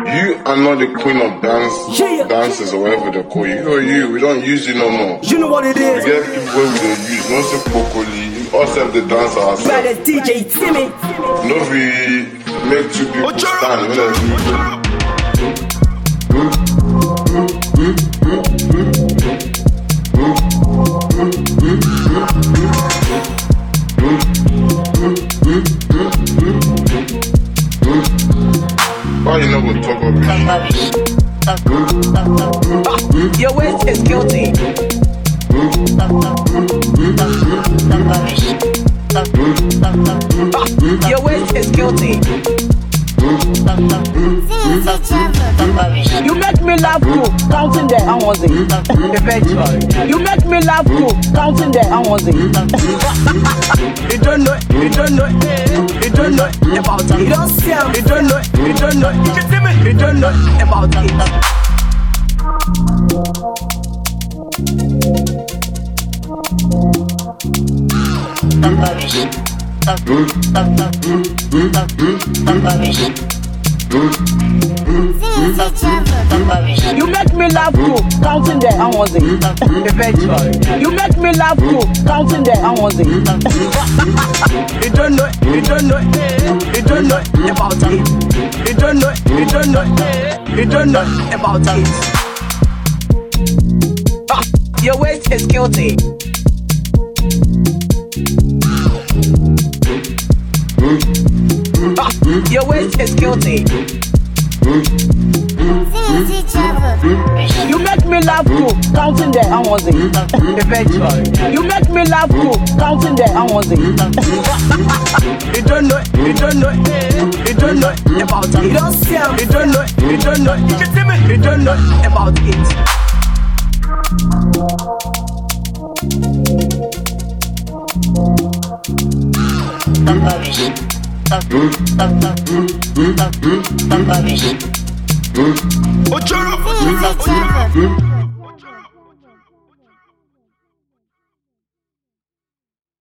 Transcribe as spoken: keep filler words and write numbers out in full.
You are not the queen of dance, Yeah. dances or whatever they call you. Who are you? We don't use you no more. You know what it We is. get people we don't use. No say Pokoli. Us have the dance ourselves. Brother D J Timmy. No we make two people stand. When they why you not gonna talk about it? Your waist is guilty. Your waist is guilty. You make me laugh too, counting the hours in. Eventually, you make me laugh too, counting the hours in. You don't know, you don't know, you don't know about it. You don't see him. You don't know, you don't know, you don't know about it. You make me laugh too, counting the hours in. Eventually, you make me laugh too, counting the hours in. You don't know, you don't know, you don't know about it. You don't know, you don't know, you don't know about it. Ah, your waist is guilty. Ah, your waist is guilty. You make me laugh too, counting the hours in. Eventually, you make me laugh too, counting the hours in. You don't know, you don't know, you don't know about it. You don't see him. You don't know, you don't know, you don't know about it. Ochoro!